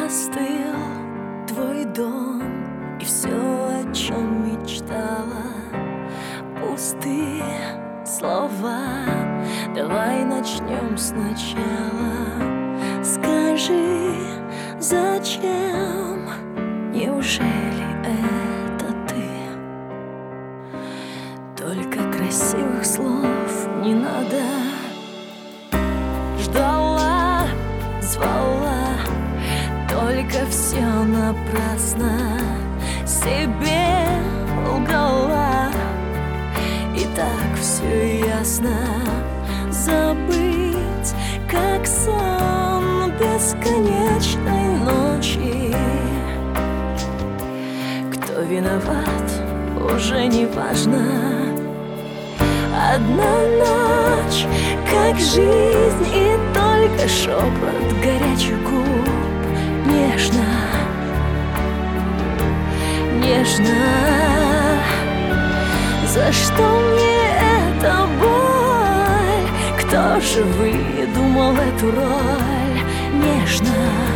остыл твой дом, и все, о чем мечтала, пустые слова. Давай начнем сначала. Скажи, зачем? Неужели это ты? Только красивых слов не надо. Ждала, звала, только все напрасно. Себе лгала, и так все ясно. Забыть, как сон бесконечной ночи. Кто виноват, уже не важно. Одна ночь, как жизнь, и только шепот горячих губ. Нежно, нежно. За что мне эта боль? Кто же выдумал эту роль? Нежно,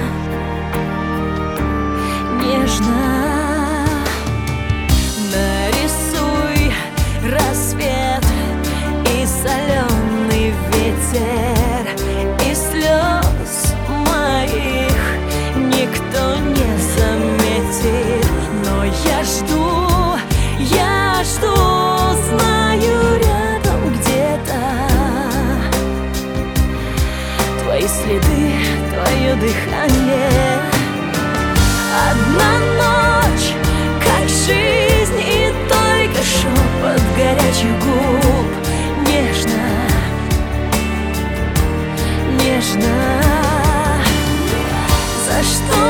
нежно. Нарисуй рассвет и соленый ветер, и слез моих никто не заметит. Но я жду, знаю, рядом где-то твои следы, твое дыхание. Одна ночь, как жизнь, и только шепот горячих губ. Нежно, нежно. За что